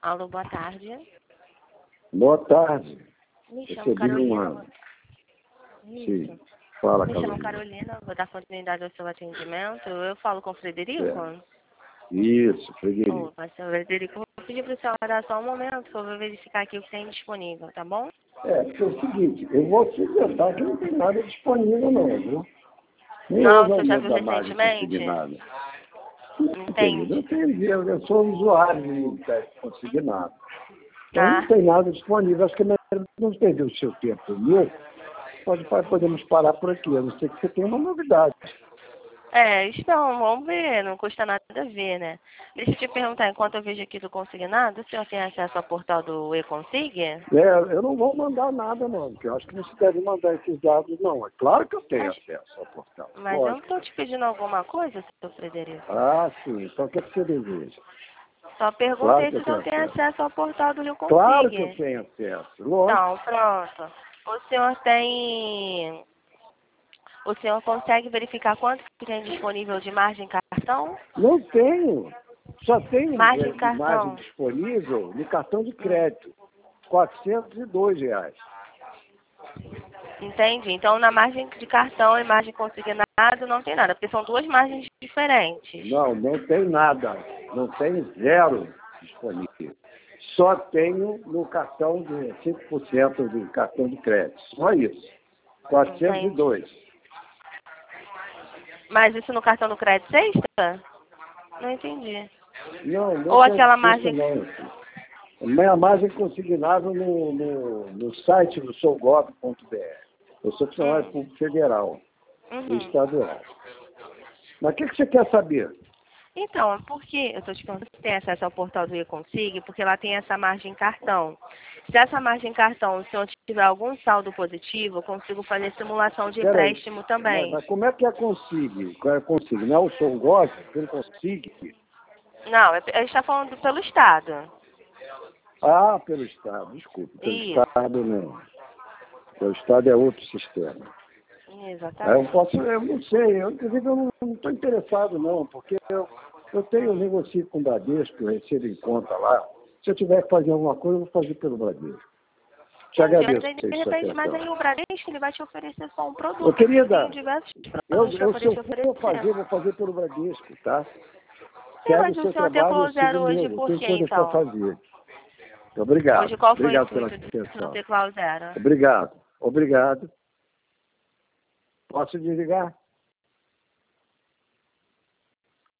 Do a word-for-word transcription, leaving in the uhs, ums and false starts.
Alô, boa tarde. Boa tarde. Me chamo Recebi Carolina. uma... Isso. Sim. Fala, Me chamo Carolina. Carolina, vou dar continuidade ao seu atendimento. Eu falo com o Frederico? É. Isso, Ô, Frederico. mas seu Frederico, vou pedir para o senhor dar só um momento, que eu vou verificar aqui o que tem disponível, tá bom? É, porque é o seguinte, eu vou te tentar que não tem nada disponível não, viu? Nem Não, houve o senhor já aumento viu da margem recentemente? consignada. Não, querido, eu, Entende? tenho, eu sou usuário de crédito consignado. Então Ah, não tem nada disponível. Acho que é melhor não perder o seu tempo, meu. Pode, podemos parar por aqui, a não ser que você tenha uma novidade. é, então, vamos ver, não custa nada ver, né? Deixa eu te perguntar, enquanto eu vejo aqui do consignado, o senhor tem acesso ao portal do E-Consig? É, eu não vou mandar nada, não, porque eu acho que não se deve mandar esses dados, não. É claro que eu tenho Mas, acesso ao portal. mas eu não Lógico. estou te pedindo alguma coisa, seu Frederico. Ah, sim. Então o que, é que você deseja? Só Claro perguntei que se eu o tenho senhor tem acesso. acesso ao portal do Rio Claro que eu Consig. tenho acesso. Lógico. Então, pronto. O senhor tem... O senhor consegue verificar quanto que tem disponível de margem cartão? Não tenho. Só tenho Margem é, imagem cartão. disponível no cartão de Hum, crédito. quatrocentos e dois reais. entendi. Então, na margem de cartão e margem consignado não tem nada, porque são duas margens diferentes. Não, não tem nada. Não tem zero disponível. Só tenho no cartão de cinco por cento de cartão de crédito. Só isso. quatrocentos e dois. Entendi. Mas isso no cartão do crédito sexta? Não entendi. Não, não Ou tem aquela sexta margem... não. A minha margem é consignável no, no, no site do sougov ponto br. Eu sou funcionário Hum, público federal e uhum. estadual. Mas o que, que você quer saber? Então, é porque eu estou te perguntando se tem acesso ao portal do E-Consig, porque lá tem essa margem cartão. Se essa margem cartão, o senhor tiver algum saldo positivo, eu consigo fazer simulação de Peraí, empréstimo mas, também. mas como é que é consigo? Qual é consigo? Não é o sougov? Você não consigo? Não, é- a gente está falando pelo Estado. Ah, pelo Estado, desculpe, pelo Isso, Estado não. Pelo Estado é outro sistema. Aí eu exatamente. posso, eu não sei, eu, inclusive eu não estou interessado não, porque eu, eu tenho, eu Hum. negocio com o Bradesco, eu recebo em conta lá. Se eu tiver que fazer alguma coisa, eu vou fazer pelo Bradesco. Te Entendi, mas agradeço aí, por de sua repente, mas aí atenção. o Bradesco ele vai te oferecer só um Ô, produto. Tem querida, diversos eu, produtos eu, para se poder eu te for fazer, oferecer. vou fazer pelo Bradesco, tá? Sim, Segue mas o o seu senhor trabalho, teclou eu sigo zero o hoje meu. Eu por tenho quê, coisas para então? fazer. Obrigado. Hoje qual foi o Obrigado pela intuito de não atenção. teclar o zero? Obrigado. Obrigado. Posso desligar?